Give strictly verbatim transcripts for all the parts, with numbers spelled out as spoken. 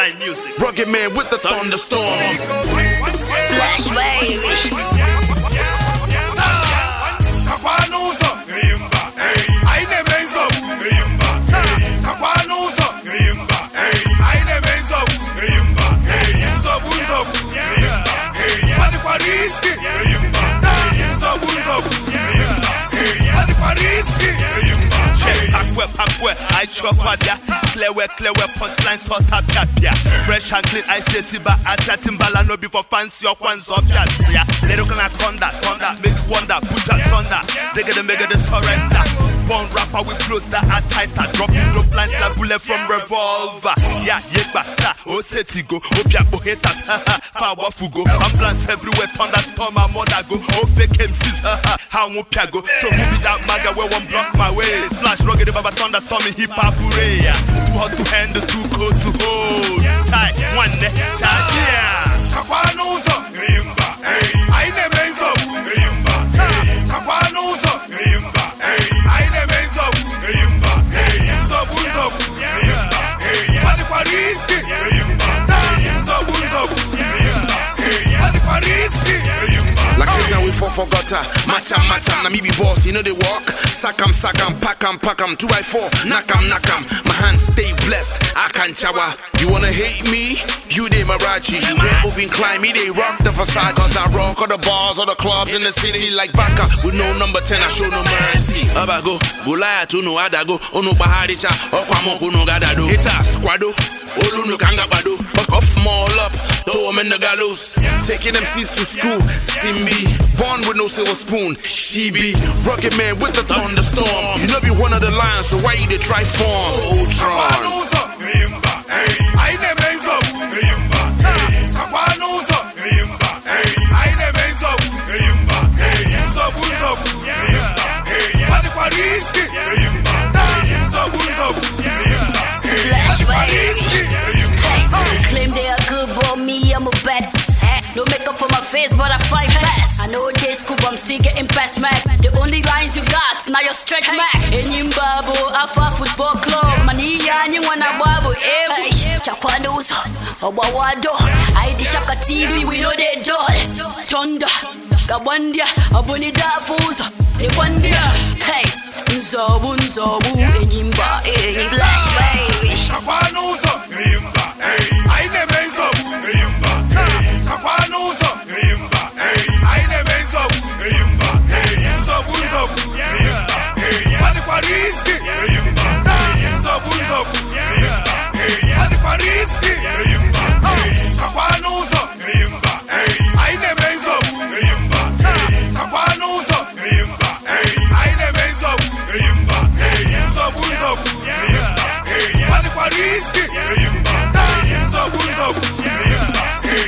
punchline music. Rugged man with the thunderstorm. Flash baby. I chop at ya, clear where, clear where punchlines hot up ya. Fresh and clean, I say Siba, I say Timbala, no before fancy or ones of ya. Lyrical thunder, thunder, make wonder, put us under. They get the mega the surrender. Born rapper with flows that are tighter, dropping dope lines like bullet from revolver. Yeah, yeah, but oh, set go, oh, piapo haters, haha, power fugo. Ambulance everywhere, thunderstorm, my mother go, oh, fake M Cs, haha, how won't piago. So who be that maga where one block my way? Splash rugged baba thunderstorm in hip hop hooray. Too hot to handle, too cold to hold. Tight, one neck, tight, yeah. Tapanusa, Yimba, I never so, Yimba, Tapanusa, Yimba, I never so, Yimba, so Bunzo, Yimba, what the Paris, Yimba, so Bunzo, Yimba, what the Paris, Yimba. Like since we for forgotta, match am, match am, na me be boss, you know they walk. Sack am, sack am, pack am, pack am, two by four, knock am, knock am. My hands stay blessed, I can shower. You wanna hate me? You they Marachi. You ain't moving, climb me, they rock the facade. Cause I rock all the bars, all the clubs in the city like Baka. With no number ten, I show no mercy. Abago, Gulaya to no Adago, Ono Baharisha, Okwamoko no Gadado. Hita, Squado, Olu no Kangabado. Buck off, small up, throw them in the gallows. Taking M Cs to school, Simbi. Born with no silver spoon, she be. Rugged man with the thunderstorm. You know be one of the lions, so why you they try form? Ultron. I never so, Yimba, Tapanusa, Yimba, I never so, Yimba, so Bunzo, Yimba, what the Paris, Yimba, so Bunzo, Flash baby. Claim they are good, but me, I'm a bad piece. No makeup for my face, but I find class. I know J Scoop, I'm still getting past Mac. The only lines you got, now your stretch Mac. In Zimbabwe, Alpha Football Club. Mania, you wanna wabble, eh? Chakwanusa, Obawado. I dishaka T V, we know they do. Thunder, Gabandia, Abunida Fusa, Equandia. Hey, Nzobu, Nzobu, Enyimba, eh, Flash baby. Chakwanusa, Yimba, I never so, Yimba. Tapanusa, Yimba, I never so, Yimba, so Bunzo, Yimba, what the Paris, Yimba, so Bunzo, Yimba, what the Paris, Yimba, Tapanusa, Yimba, I never so, Yimba, Tapanusa, Yimba, I never so, Yimba, so Bunzo, Yimba, what the Paris, Yimba, so Bunzo, Yimba.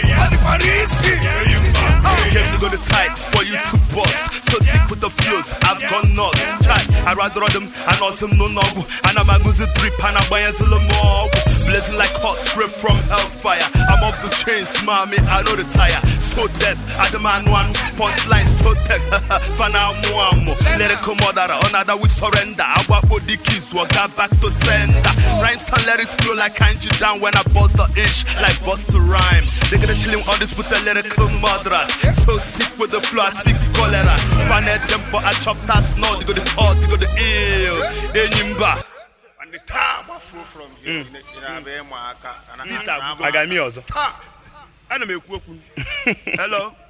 Came to go to tight for you to bust. So sick with the flows, I've gone nuts. Try, I rather run them and awesome no nobu. And I'm a good drip and I'm buying some more. Blazing like hot straight from hellfire. I'm off the chains, mommy, I know the tire. So death, I demand one punchline, so tech. Fana muamo, let it come out. Another we surrender. I walk with the keys, walk back to sender. Rhymes and lyrics flow like kanji down when I bust the ish, like bust the rhyme. They gonna chilling on this with the lyrical murderers. So sick with the flow, I speak cholera. Panet them, but I chop that snow. They go the hot, they go the ill. Enyimba. And the time I flew from here, I got me also. I don't make Hello.